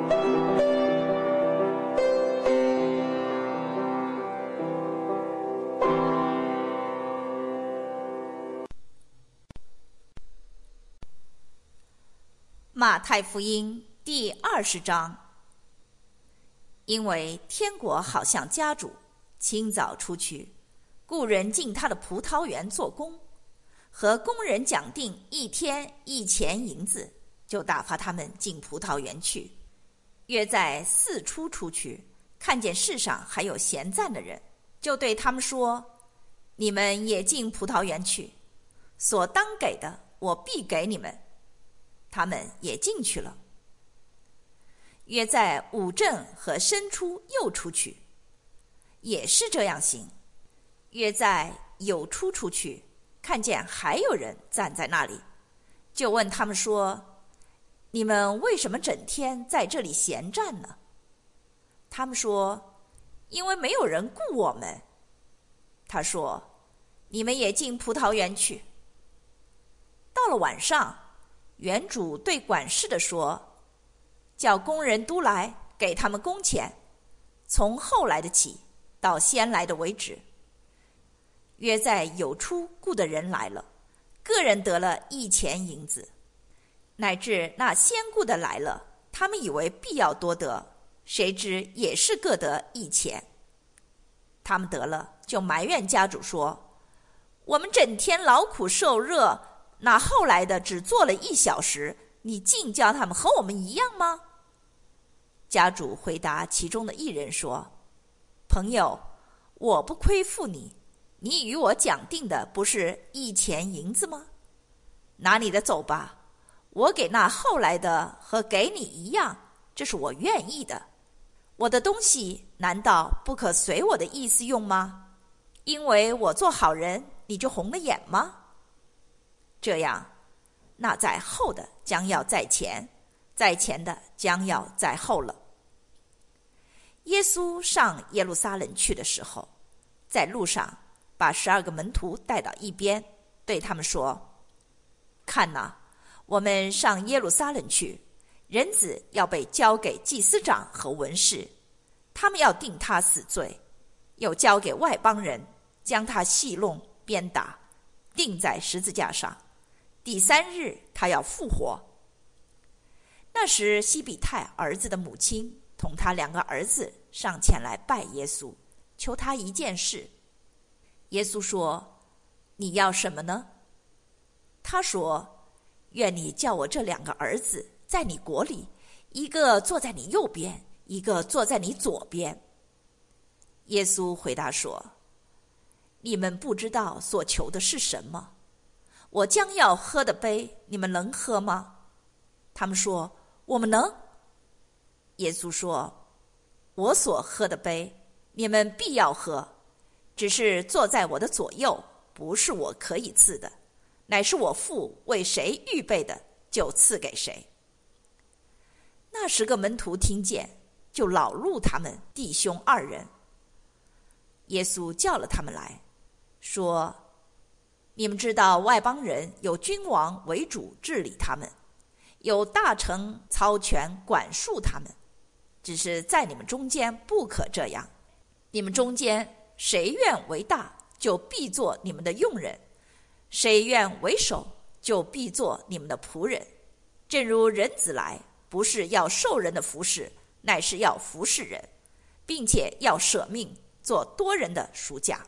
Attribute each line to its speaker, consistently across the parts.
Speaker 1: 马太福音第20章。因为天国好像家主清早出去，雇人进他的葡萄园做工，和工人讲定1天1钱银子，就打发他们进葡萄园去。约在4初出去，看见世上还有闲暂的人，就对他们说：你们也进葡萄园去，所当给的我必给你们。他们也进去了。约在5正和申初又出去，也是这样行。约在酉初出去，看见还有人站在那里，就问他们说：你们为什么整天在这里闲站呢？他们说：因为没有人雇我们。他说：你们也进葡萄园去。到了晚上，园主对管事的说：叫工人都来，给他们工钱，从后来的起到先来的为止。约在酉初雇的人来了，个人得了1钱银子，乃至那先雇的来了，他们以为必要多得，谁知也是各得1钱。他们得了，就埋怨家主说：我们整天劳苦受热，那后来的只做了1小时，你竟叫他们和我们一样吗？家主回答其中的一人说：朋友，我不亏负你，你与我讲定的不是1钱银子吗？拿你的走吧，我给那后来的和给你一样，这是我愿意的。我的东西难道不可随我的意思用吗？因为我做好人，你就红了眼吗？这样，那在后的将要在前，在前的将要在后了。耶稣上耶路撒冷去的时候，在路上把12个门徒带到一边，对他们说：看哪，我们上耶路撒冷去，人子要被交给祭司长和文士，他们要定他死罪，又交给外邦人，将他戏弄鞭打，钉在十字架上，第3日他要复活。那时西比泰儿子的母亲同他2个儿子上前来拜耶稣，求他一件事。耶稣说：你要什么呢？他说：愿你叫我这2个儿子在你国里，一个坐在你右边，一个坐在你左边。耶稣回答说：你们不知道所求的是什么。我将要喝的杯，你们能喝吗？他们说：我们能。耶稣说：我所喝的杯，你们必要喝，只是坐在我的左右，不是我可以赐的，乃是我父为谁预备的，就赐给谁。那10个门徒听见，就恼怒他们弟兄2人。耶稣叫了他们来，说：你们知道外邦人有君王为主治理他们，有大臣操权管束他们，只是在你们中间不可这样。你们中间谁愿为大，就必做你们的用人；谁愿为首，就必做你们的仆人。正如人子来，不是要受人的服侍，乃是要服侍人，并且要舍命做多人的赎价。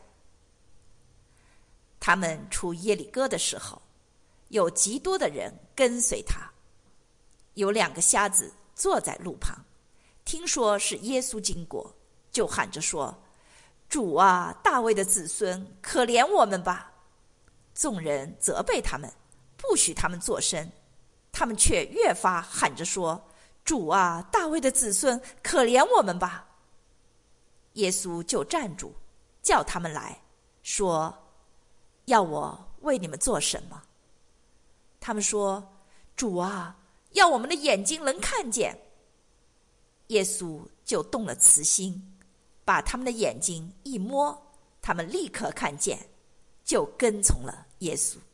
Speaker 1: 他们出耶里哥的时候，有极多的人跟随他。有2个瞎子坐在路旁，听说是耶稣经过，就喊着说：主啊，大卫的子孙，可怜我们吧！众人责备他们，不许他们作声，他们却越发喊着说：主啊，大卫的子孙，可怜我们吧！耶稣就站住，叫他们来，说：要我为你们做什么？他们说：主啊，要我们的眼睛能看见。耶稣就动了慈心，把他们的眼睛一摸，他们立刻看见，就跟从了耶稣。